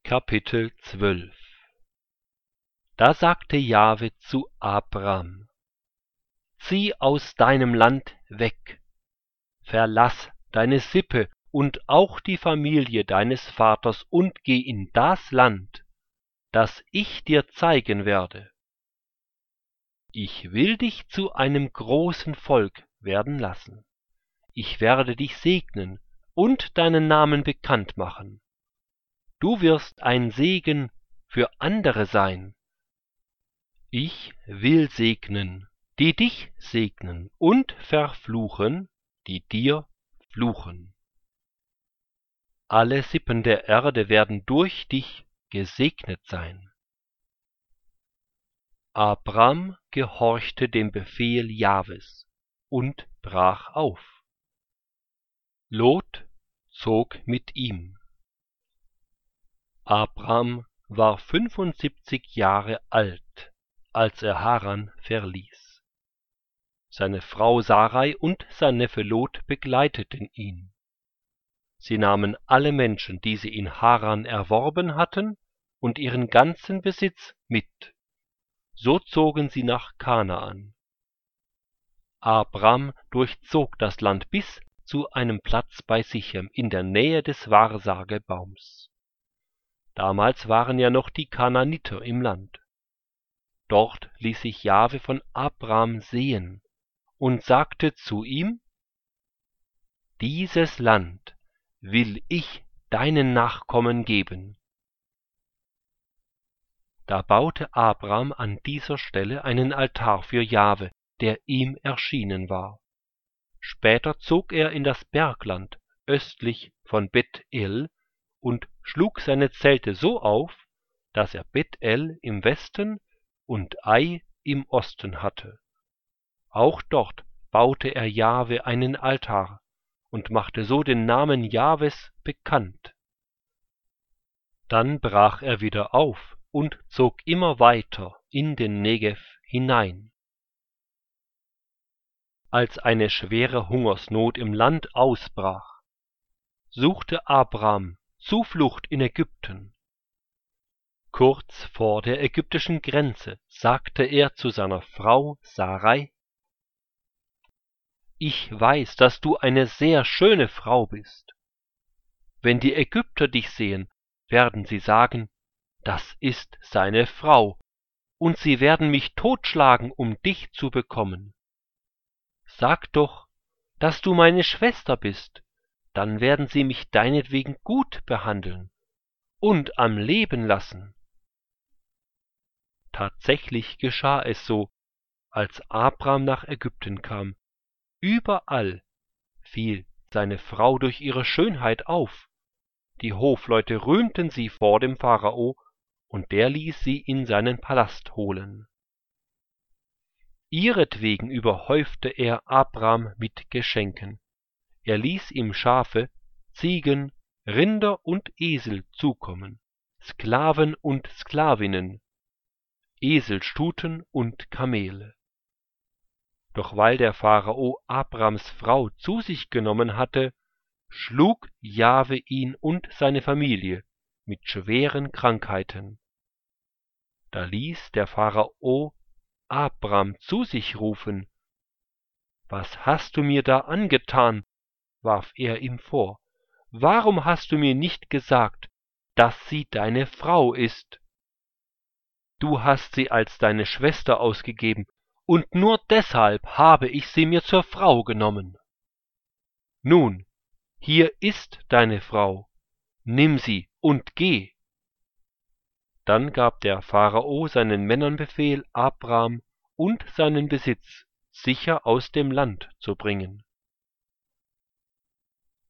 Kapitel 12. Da sagte Jahwe zu Abram: Zieh aus deinem Land weg, verlass deine Sippe und auch die Familie deines Vaters und geh in das Land, das ich dir zeigen werde. Ich will dich zu einem großen Volk werden lassen. Ich werde dich segnen und deinen Namen bekannt machen. Du wirst ein Segen für andere sein. Ich will segnen, die dich segnen, und verfluchen, die dir fluchen. Alle Sippen der Erde werden durch dich gesegnet sein. Abram gehorchte dem Befehl Jahwes und brach auf. Lot zog mit ihm. Abram war 75 Jahre alt, als er Haran verließ. Seine Frau Sarai und sein Neffe Lot begleiteten ihn. Sie nahmen alle Menschen, die sie in Haran erworben hatten, und ihren ganzen Besitz mit. So zogen sie nach Kanaan. Abram durchzog das Land bis zu einem Platz bei Sichem in der Nähe des Wahrsagebaums. Damals waren ja noch die Kanaaniter im Land. Dort ließ sich Jahwe von Abram sehen und sagte zu ihm: Dieses Land will ich deinen Nachkommen geben. Da baute Abram an dieser Stelle einen Altar für Jahwe, der ihm erschienen war. Später zog er in das Bergland östlich von Bet-El und schlug seine Zelte so auf, dass er Bet-El im Westen und Ai im Osten hatte. Auch dort baute er Jahwe einen Altar und machte so den Namen Jahwes bekannt. Dann brach er wieder auf und zog immer weiter in den Negev hinein. Als eine schwere Hungersnot im Land ausbrach, suchte Abram Zuflucht in Ägypten. Kurz vor der ägyptischen Grenze sagte er zu seiner Frau Sarai: Ich weiß, dass du eine sehr schöne Frau bist. Wenn die Ägypter dich sehen, werden sie sagen, das ist seine Frau, und sie werden mich totschlagen, um dich zu bekommen. Sag doch, dass du meine Schwester bist, dann werden sie mich deinetwegen gut behandeln und am Leben lassen. Tatsächlich geschah es so, als Abram nach Ägypten kam. Überall fiel seine Frau durch ihre Schönheit auf. Die Hofleute rühmten sie vor dem Pharao, und der ließ sie in seinen Palast holen. Ihretwegen überhäufte er Abram mit Geschenken. Er ließ ihm Schafe, Ziegen, Rinder und Esel zukommen, Sklaven und Sklavinnen, Eselstuten und Kamele. Doch weil der Pharao Abrams Frau zu sich genommen hatte, schlug Jahwe ihn und seine Familie mit schweren Krankheiten. Da ließ der Pharao Abram zu sich rufen. Was hast du mir da angetan? Warf er ihm vor. Warum hast du mir nicht gesagt, dass sie deine Frau ist? Du hast sie als deine Schwester ausgegeben, und nur deshalb habe ich sie mir zur Frau genommen. Nun, hier ist deine Frau, nimm sie und geh. Dann gab der Pharao seinen Männern Befehl, Abram und seinen Besitz sicher aus dem Land zu bringen.